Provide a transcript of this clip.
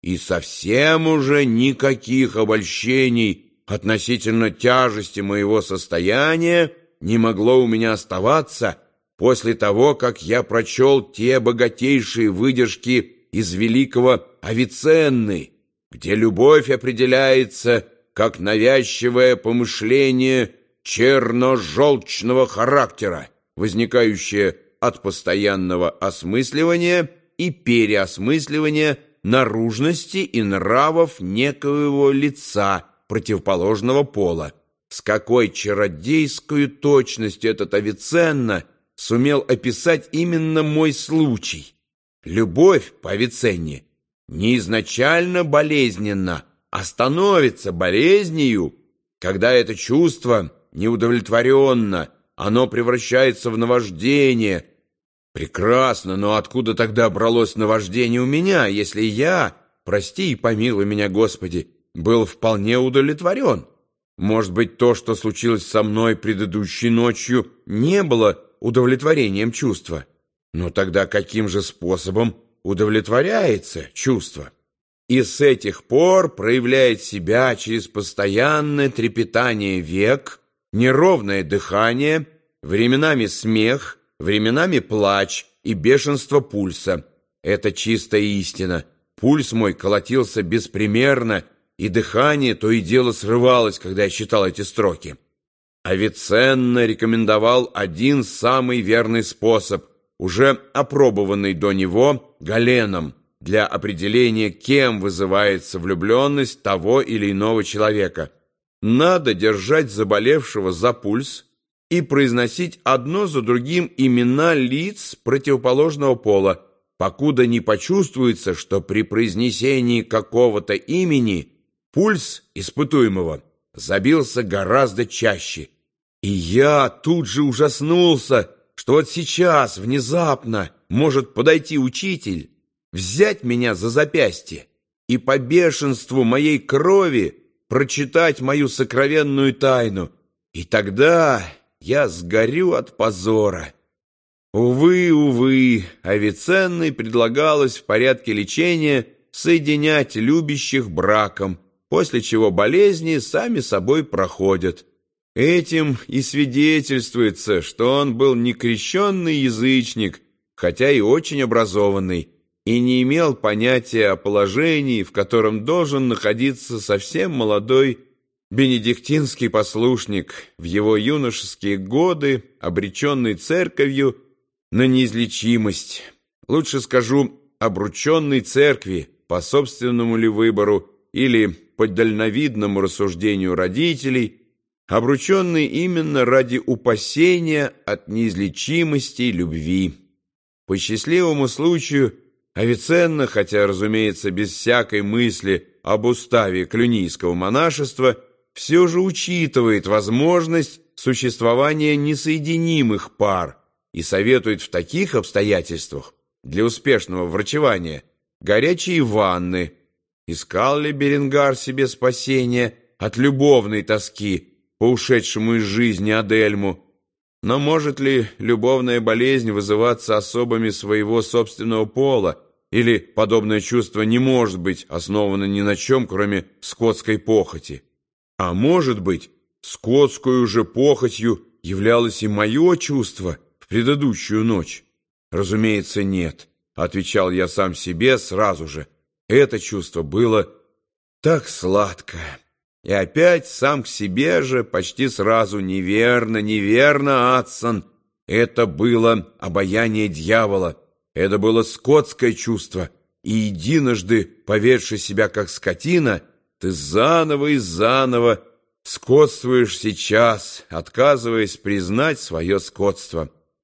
и совсем уже никаких обольщений относительно тяжести моего состояния не могло у меня оставаться после того, как я прочел те богатейшие выдержки из великого Авиценны, где любовь определяется как навязчивое помышление черно-желчного характера, возникающее от постоянного осмысливания и переосмысливания наружности и нравов некоего лица противоположного пола. С какой чародейской точностью этот Авиценна сумел описать именно мой случай. Любовь по Авиценне не изначально болезненна, а становится болезнью, когда это чувство неудовлетворенно, оно превращается в наваждение. Прекрасно, но откуда тогда бралось наваждение у меня, если я, прости и помилуй меня, Господи, был вполне удовлетворен? Может быть, то, что случилось со мной предыдущей ночью, не было удовлетворением чувства? Но тогда каким же способом удовлетворяется чувство? И с этих пор проявляет себя через постоянное трепетание век, неровное дыхание, временами смех, временами плач и бешенство пульса. Это чистая истина. Пульс мой колотился беспримерно, и дыхание то и дело срывалось, когда я читал эти строки. Авиценна рекомендовал один самый верный способ, уже опробованный до него Галеном, для определения, кем вызывается влюбленность того или иного человека. Надо держать заболевшего за пульс и произносить одно за другим имена лиц противоположного пола, покуда не почувствуется, что при произнесении какого-то имени пульс испытуемого забился гораздо чаще. И я тут же ужаснулся, что вот сейчас внезапно может подойти учитель, взять меня за запястье и по бешенству моей крови прочитать мою сокровенную тайну, и тогда я сгорю от позора. Увы, увы, Авиценной предлагалось в порядке лечения соединять любящих браком, после чего болезни сами собой проходят. Этим и свидетельствуется, что он был некрещенный язычник, хотя и очень образованный, и не имел понятия о положении, в котором должен находиться совсем молодой бенедиктинский послушник в его юношеские годы, обреченный церковью на неизлечимость. Лучше скажу, обрученный церкви по собственному ли выбору или по дальновидному рассуждению родителей, обрученный именно ради упасения от неизлечимости любви. По счастливому случаю Авиценна, хотя, разумеется, без всякой мысли об уставе клюнийского монашества, все же учитывает возможность существования несоединимых пар и советует в таких обстоятельствах для успешного врачевания горячие ванны. Искал ли Беренгар себе спасения от любовной тоски по ушедшему из жизни Адельму? Но может ли любовная болезнь вызываться особами своего собственного пола, или подобное чувство не может быть основано ни на чем, кроме скотской похоти? А может быть, скотскую же похотью являлось и мое чувство в предыдущую ночь? Разумеется, нет, отвечал я сам себе сразу же. Это чувство было так сладко. И опять сам к себе же почти сразу: неверно, неверно, Адсон. Это было обаяние дьявола. Это было скотское чувство. И единожды, поведши себя как скотина, ты заново и заново скотствуешь сейчас, отказываясь признать свое скотство.